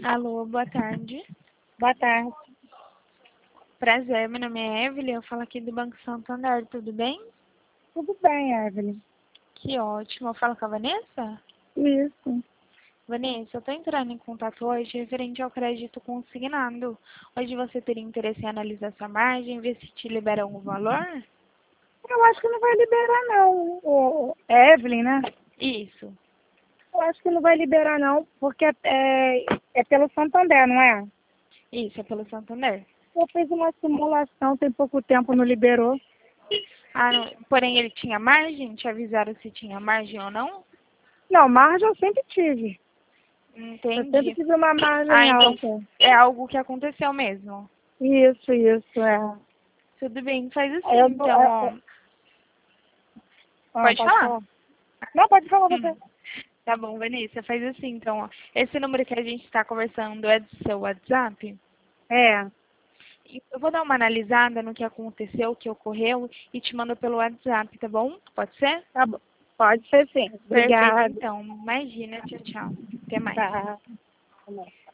Alô, boa tarde. Boa tarde. Prazer, meu nome é Evelyn, eu falo aqui do Banco Santander, tudo bem? Tudo bem, Evelyn? Que ótimo. Eu falo com a Vanessa? Isso. Vanessa, eu estou entrando em contato hoje referente ao crédito consignado. Hoje você teria interesse em analisar sua margem, ver se te libera algum valor? Eu acho que não vai liberar, não. Evelyn, né? Isso. Eu acho que não vai liberar, não, porque é pelo Santander, não é? Isso, é pelo Santander. Eu fiz uma simulação, tem pouco tempo, não liberou. Ah, porém ele tinha margem? Te avisaram se tinha margem ou não? Não, margem eu sempre tive. Eu sempre Entendi. tive uma Ah, margem então alta. é algo que aconteceu mesmo. Isso, é. Tudo bem, faz assim Aí eu, então, ó. Pode pode falar? falar? Não, pode falar você. Tá bom, Vanessa, faz assim então, ó. Esse número que a gente está conversando é do seu WhatsApp? É, Eu vou dar uma analisada no que aconteceu, o que ocorreu e te mando pelo WhatsApp, tá bom? Pode ser? tá bom. Pode ser sim. Perfeito, Obrigada. então. Imagina, tchau, tchau. Até mais. Tá.